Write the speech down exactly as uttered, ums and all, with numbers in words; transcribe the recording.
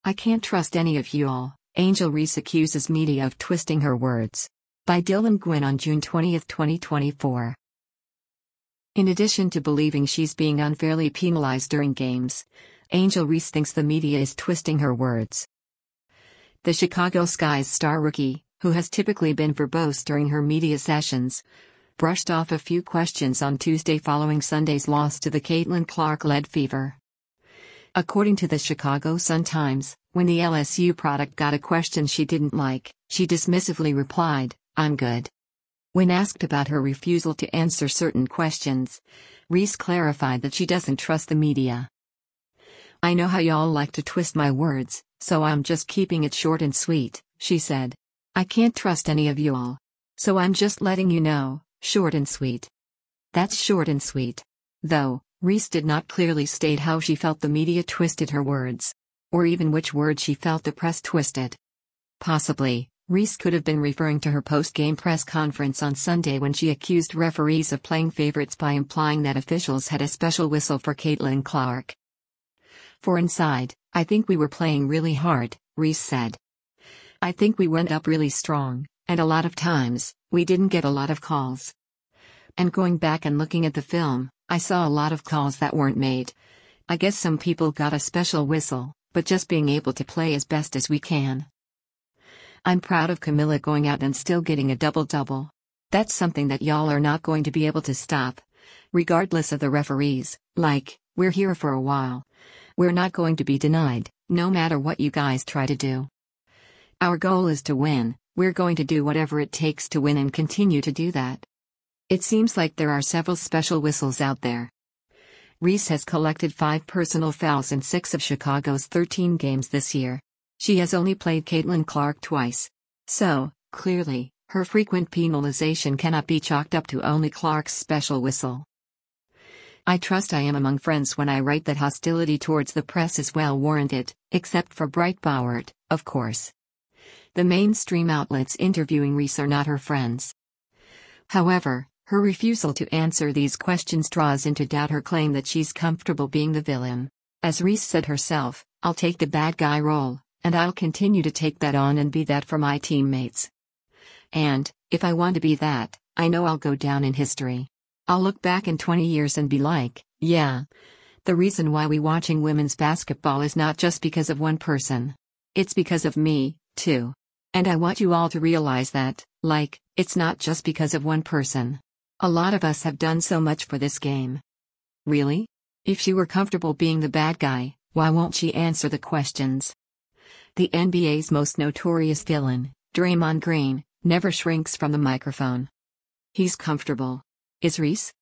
I can't trust any of you all, Angel Reese accuses media of twisting her words. By Dylan Gwynn on June twentieth, twenty twenty-four. In addition to believing she's being unfairly penalized during games, Angel Reese thinks the media is twisting her words. The Chicago Sky's star rookie, who has typically been verbose during her media sessions, brushed off a few questions on Tuesday following Sunday's loss to the Caitlin Clark-led Fever. According to the Chicago Sun-Times, when the L S U product got a question she didn't like, she dismissively replied, "I'm good." When asked about her refusal to answer certain questions, Reese clarified that she doesn't trust the media. "I know how y'all like to twist my words, so I'm just keeping it short and sweet," she said. "I can't trust any of y'all. So I'm just letting you know, short and sweet." That's short and sweet. Though, Reese did not clearly state how she felt the media twisted her words. Or even which words she felt the press twisted. Possibly, Reese could have been referring to her post-game press conference on Sunday when she accused referees of playing favorites by implying that officials had a special whistle for Caitlin Clark. "For inside, I think we were playing really hard," Reese said. "I think we went up really strong, and a lot of times, we didn't get a lot of calls. And going back and looking at the film, I saw a lot of calls that weren't made. I guess some people got a special whistle, but just being able to play as best as we can. I'm proud of Camilla going out and still getting a double-double. That's something that y'all are not going to be able to stop. Regardless of the referees, like, we're here for a while. We're not going to be denied, no matter what you guys try to do. Our goal is to win, we're going to do whatever it takes to win and continue to do that. It seems like there are several special whistles out there." Reese has collected five personal fouls in six of Chicago's thirteen games this year. She has only played Caitlin Clark twice. So, clearly, her frequent penalization cannot be chalked up to only Clark's special whistle. "I trust I am among friends when I write that hostility towards the press is well warranted, except for Breitbart, of course. The mainstream outlets interviewing Reese are not her friends." However, her refusal to answer these questions draws into doubt her claim that she's comfortable being the villain. As Reese said herself, "I'll take the bad guy role, and I'll continue to take that on and be that for my teammates. And, if I want to be that, I know I'll go down in history. I'll look back in twenty years and be like, yeah. The reason why we watching women's basketball is not just because of one person. It's because of me, too. And I want you all to realize that, like, it's not just because of one person. A lot of us have done so much for this game." Really? If she were comfortable being the bad guy, why won't she answer the questions? The N B A's most notorious villain, Draymond Green, never shrinks from the microphone. He's comfortable. Is Reese?